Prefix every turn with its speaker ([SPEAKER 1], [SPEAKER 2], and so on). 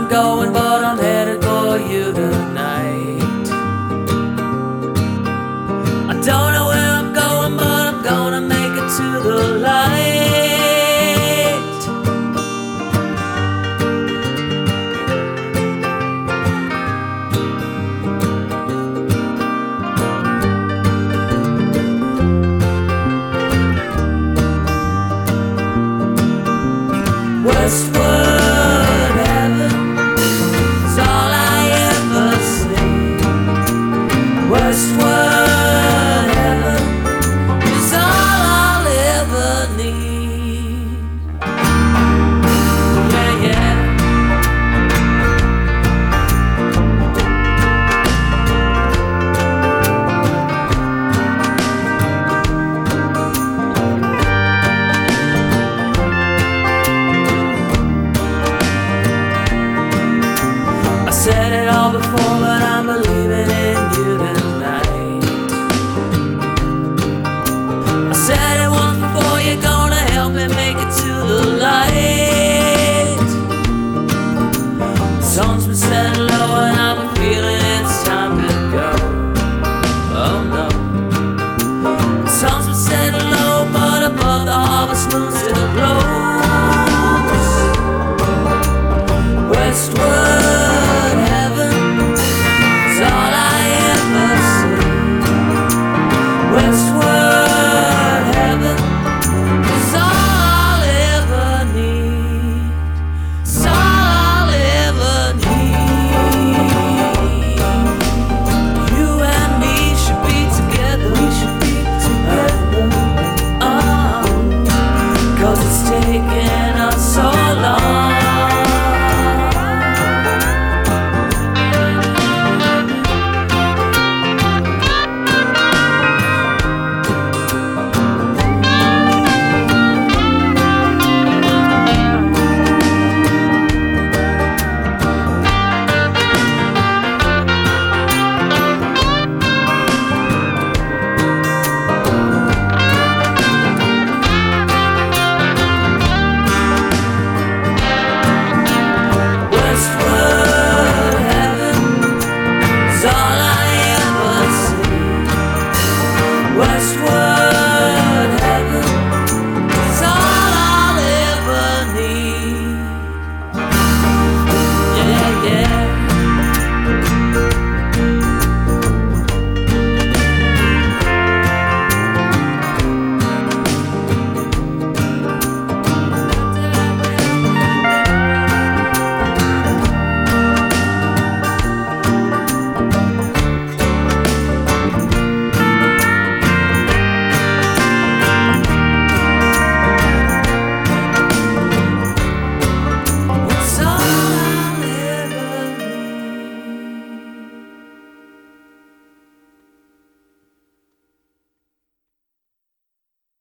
[SPEAKER 1] I'm going, but I'm headed for you tonight. I don't know where I'm going, but I'm gonna make it to the light. Westward heaven is all I ever see. Westward heaven is all I'll ever need. Yeah, yeah. Said it all before, but I'm believing in you tonight. I said it once before, you're gonna help me make it to the light. The sun's been setting low and